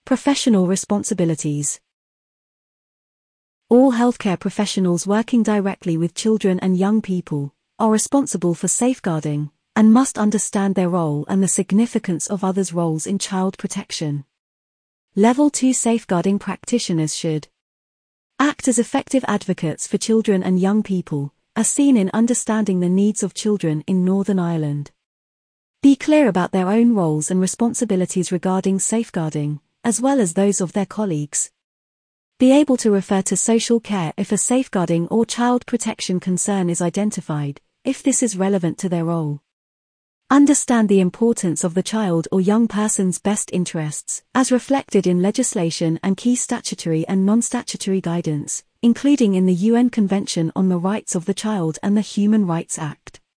Professional responsibilities. All healthcare professionals working directly with children and young people are responsible for safeguarding and must understand their role and the significance of others' roles in child protection. Level 2 safeguarding practitioners should act as effective advocates for children and young people, as seen in understanding the needs of children in Northern Ireland. Be clear about their own roles and responsibilities regarding safeguarding, as well as those of their colleagues. Be able to refer to social care if a safeguarding or child protection concern is identified, if this is relevant to their role. Understand the importance of the child or young person's best interests, as reflected in legislation and key statutory and non-statutory guidance, including in the UN Convention on the Rights of the Child and the Human Rights Act.